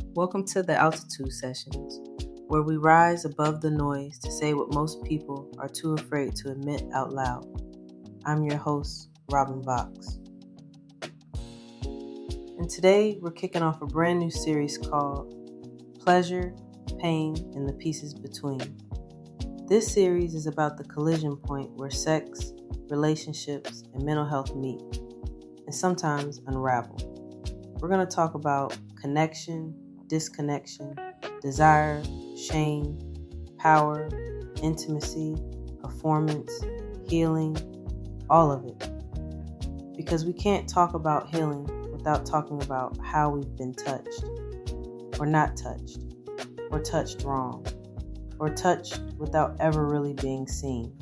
Welcome to the Altitude Sessions, where we rise above the noise to say what most people are too afraid to admit out loud. I'm your host, Robin Vox. And today we're kicking off a brand new series called Pleasure, Pain, and the Pieces Between. This series is about the collision point where sex, relationships, and mental health meet, and sometimes unravel. We're going to talk about connection, disconnection, desire, shame, power, intimacy, performance, healing, all of it. Because we can't talk about healing without talking about how we've been touched, or not touched, or touched wrong, or touched without ever really being seen.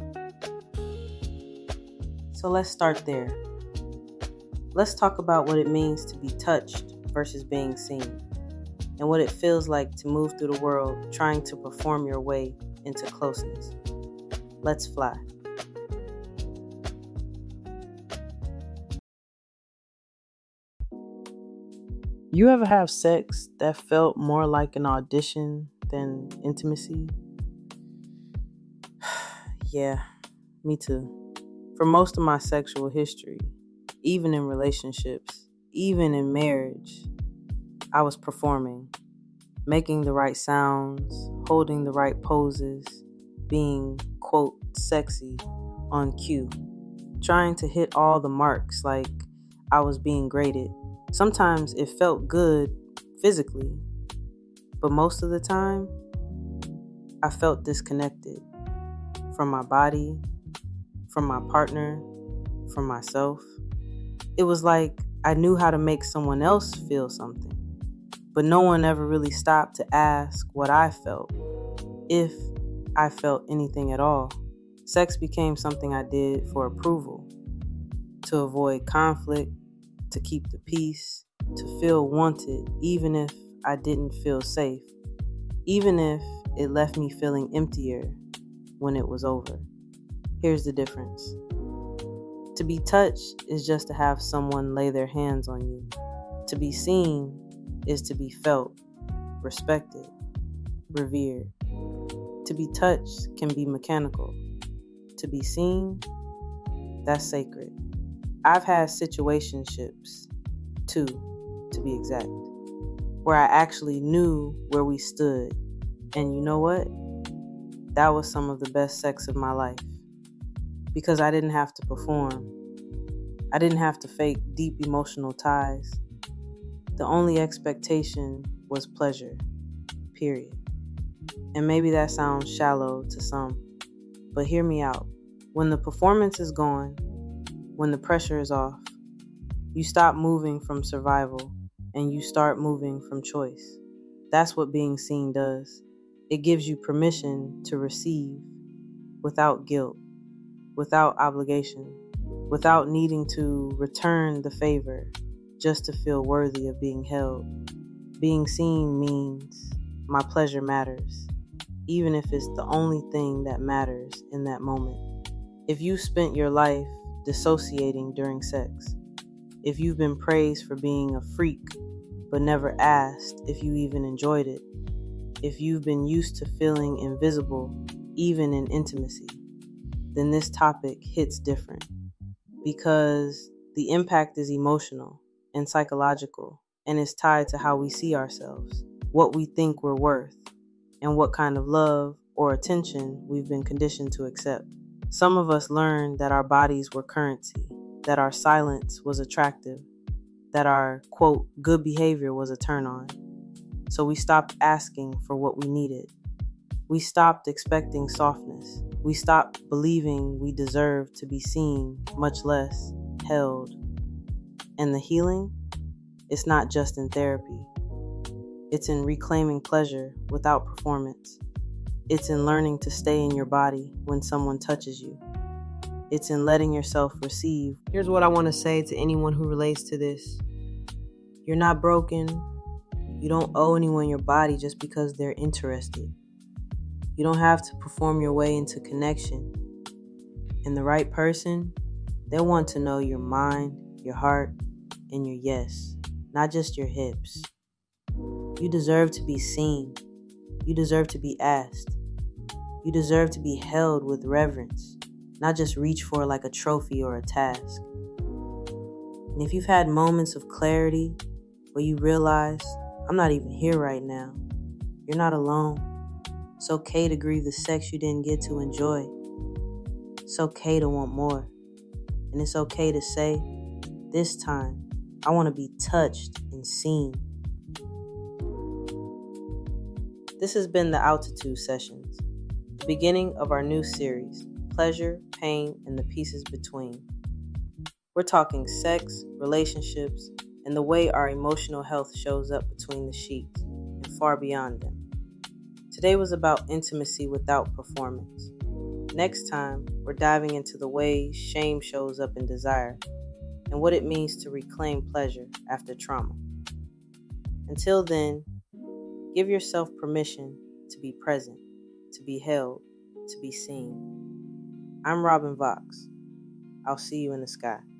So let's start there. Let's talk about what it means to be touched versus being seen, and what it feels like to move through the world trying to perform your way into closeness. Let's fly. You ever have sex that felt more like an audition than intimacy? Yeah, me too. For most of my sexual history, even in relationships, even in marriage, I was performing, making the right sounds, holding the right poses, being, quote, sexy on cue, trying to hit all the marks like I was being graded. Sometimes it felt good physically, but most of the time, I felt disconnected from my body, from my partner, from myself. It was like I knew how to make someone else feel something, but no one ever really stopped to ask what I felt, if I felt anything at all. Sex became something I did for approval, to avoid conflict, to keep the peace, to feel wanted, even if I didn't feel safe, even if it left me feeling emptier when it was over. Here's the difference. To be touched is just to have someone lay their hands on you. To be seen is to be felt, respected, revered. To be touched can be mechanical. To be seen, that's sacred. I've had situationships, too, to be exact, where I actually knew where we stood. And you know what? That was some of the best sex of my life. Because I didn't have to perform. I didn't have to fake deep emotional ties. The only expectation was pleasure, period. And maybe that sounds shallow to some, but hear me out. When the performance is gone, when the pressure is off, you stop moving from survival and you start moving from choice. That's what being seen does. It gives you permission to receive without guilt, without obligation, without needing to return the favor just to feel worthy of being held. Being seen means my pleasure matters, even if it's the only thing that matters in that moment. If you spent your life dissociating during sex, if you've been praised for being a freak but never asked if you even enjoyed it, if you've been used to feeling invisible even in intimacy, then this topic hits different, because the impact is emotional and psychological, and is tied to how we see ourselves, what we think we're worth, and what kind of love or attention we've been conditioned to accept. Some of us learned that our bodies were currency, that our silence was attractive, that our, quote, good behavior was a turn on. So we stopped asking for what we needed. We stopped expecting softness. We stopped believing we deserved to be seen, much less held. And the healing? It's not just in therapy. It's in reclaiming pleasure without performance. It's in learning to stay in your body when someone touches you. It's in letting yourself receive. Here's what I want to say to anyone who relates to this. You're not broken. You don't owe anyone your body just because they're interested. You don't have to perform your way into connection. And the right person, they want to know your mind, your heart, and your yes, not just your hips. You deserve to be seen. You deserve to be asked. You deserve to be held with reverence, not just reach for like a trophy or a task. And if you've had moments of clarity where you realize, I'm not even here right now, you're not alone. It's okay to grieve the sex you didn't get to enjoy. It's okay to want more. And it's okay to say, this time, I want to be touched and seen. This has been the Altitude Sessions, the beginning of our new series, Pleasure, Pain, and the Pieces Between. We're talking sex, relationships, and the way our emotional health shows up between the sheets and far beyond them. Today was about intimacy without performance. Next time, we're diving into the ways shame shows up in desire and what it means to reclaim pleasure after trauma. Until then, give yourself permission to be present, to be held, to be seen. I'm Robin Vox. I'll see you in the sky.